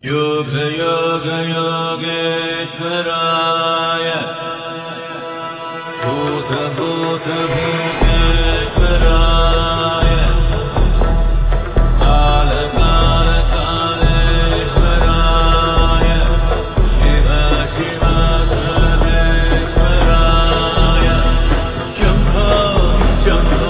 योग योग योगेश्वराय भूत भूत भूतेश्वराय काल काल कालेश्वराय शिव शिव सर्वेश्वराय शंभो शंभो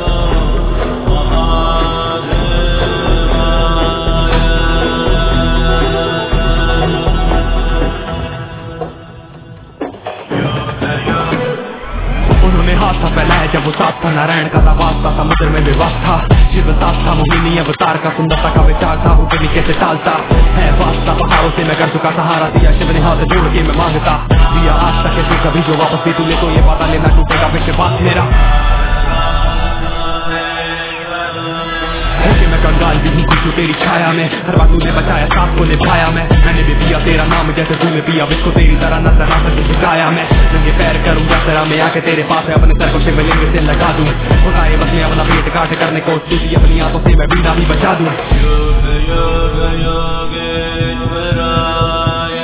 था फैलाया जब वो साथ था नारायण का था वास्ता समुद्र में विवाद था शिव साथ था मोहिनी अवतार का सुंदरता का विचार था हुक्म कैसे टालता है वास्ता पहाड़ों से मैं कर चुका सहारा दिया शिव ने हाथ जोड़ के मैं मांगता दिया आज तक ऐसे कभी जो वापस भी तू ले तो ये पता लेना टूटेगा फिर बात मेरा मैं कंगाल भी हूँ कुछ तेरी छाया में हर बात तूने बचाया साथ को निभाया मैंने भी पिया तेरा नाम जैसे तूने पिया विश्व तेरी तरह नजर ना सके झुकाया मैं नंगे पैर करूंगा तेरा मैं आके तेरे पास है अपने सर को शिवलिंग से लगा दूं उठाए बस मैं अपना पेट काट करने को तुझी अपनी आंखों से मैं बीना भी बचा दूं योग योग योगेश्वराय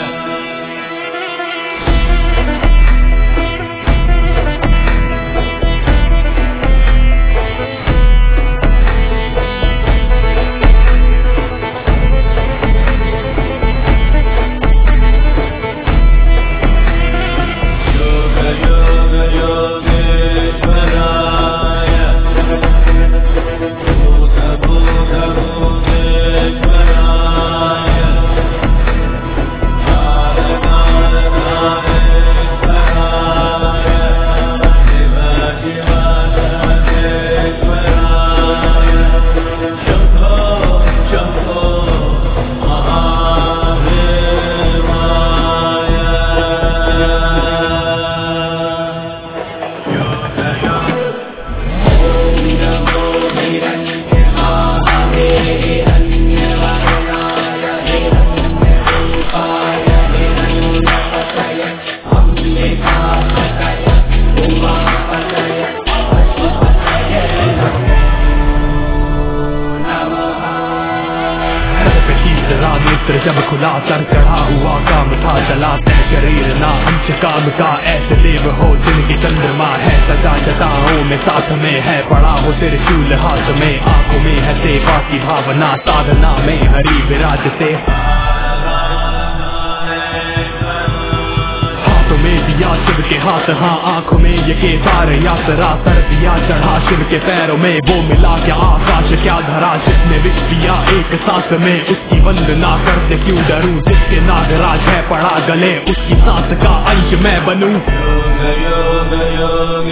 जब खुला सर चढ़ा हुआ काम था चलाते शरीर ना अंश काम का ऐसे देव हो जिनकी चंद्रमा है सजा जताओं में साथ में है पड़ा हो त्रिशूल हाथ में आंखों में है सेवा की भावना साधना में हरि विराजते में दिया शिव के हाथ हाँ आंखों में ये केदार यात्रा सर दिया चढ़ा शिव के पैरों में वो मिला क्या आकाश क्या धरा जिसने विष पिया एक सांस में उसकी वंदना करते क्यों डरूं जिसके नागराज है पड़ा गले उसकी सांस का अंश मैं बनूं योग योग योग